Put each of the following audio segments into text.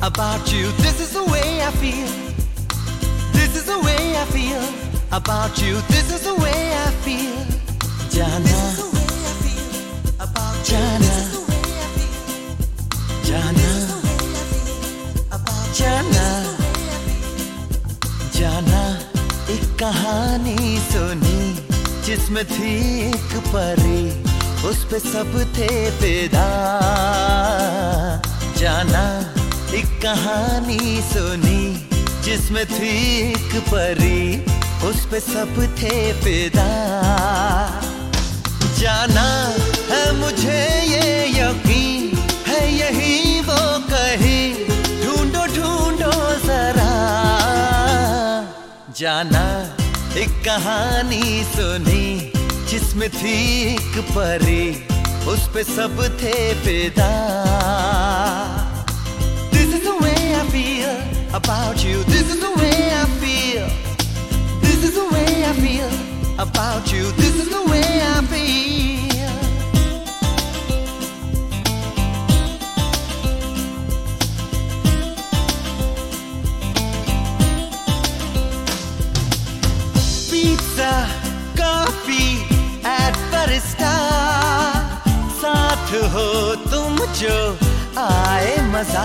about you. This is the way I feel. This is the way I feel about you. This is the way I feel. Jana, Jana, Jana, Jana, Jana. एक कहानी सुनी जिसमें थी एक परी, उस पे सब थे फिदा. जाना एक कहानी सुनी जिसमें थी एक परी, उस पे सब थे फिदा. जाना है मुझे ये यकीन है, यही वो कहीं ढूंढो ढूंढो जरा. जाना एक कहानी सुनी जिसमें थी एक परी, उस पे सब थे फिदा. This is the way I feel about you. This is the way I feel. This is the way I feel about you. This is the way I feel. Pizza, coffee at barista. साथ हो तुम जो आए मजा.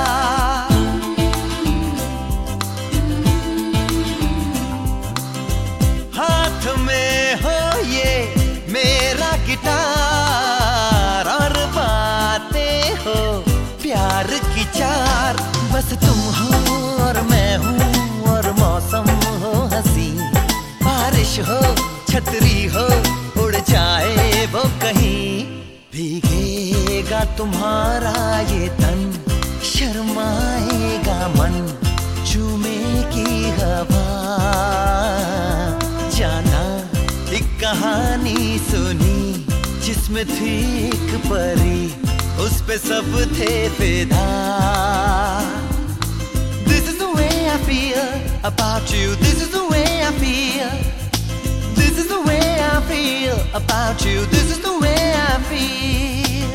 हाथ में हो ये मेरा गिटार, और बातें हो प्यार की चार. बस तुम हो और मैं हूँ, और मौसम हो हंसी. बारिश हो छतरी हो, उड़ जाए वो कहीं. भीगेगा तुम्हारा ये तन, शर्माएगा मन, चूमेगी हवा. जाना एक कहानी सुनी जिसमें थी एक परी, उस पे सब थे फिदा. This is the way I feel about you. This is the way I feel. This is the way I feel about you. This is the way I feel.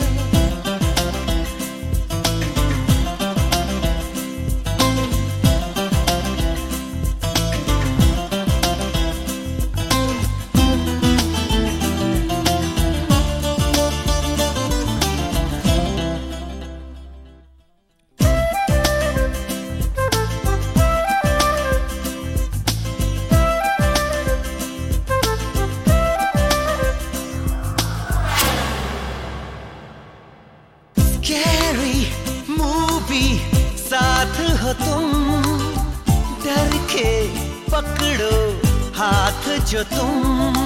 Scary movie साथ हो तुम, डर के पकड़ो हाथ जो तुम.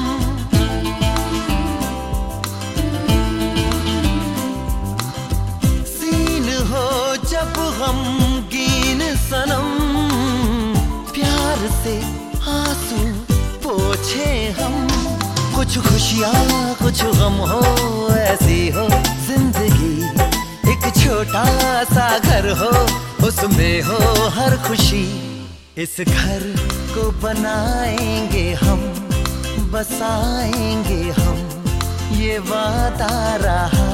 सीन हो जब गमगीन सनम, प्यार से आंसू पोछे हम. कुछ खुशियाँ कुछ गम हो, ऐसी हो जिंदगी. एक छोटा सा घर हो, उसमें हो हर खुशी. इस घर को बनाएंगे हम, बसाएंगे हम, ये वादा रहा.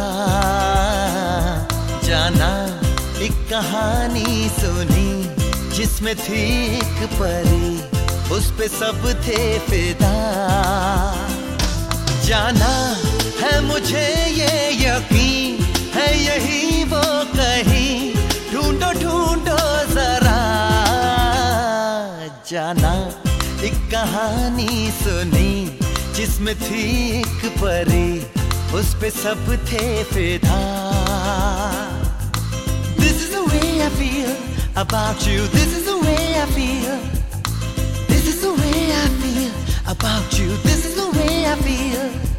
जाना एक कहानी सुनी जिसमें थी एक परी, उस पे सब थे फिदा. जाना है मुझे ये यकीन है, यही वो कहीं ढूंढो ढूंढो जरा. जाना एक कहानी सुनी जिसमें थी एक परी, उस पे सब थे फिदा. This is the way I feel about you. This is the way I feel. This is the way I feel about you. This is the way I feel.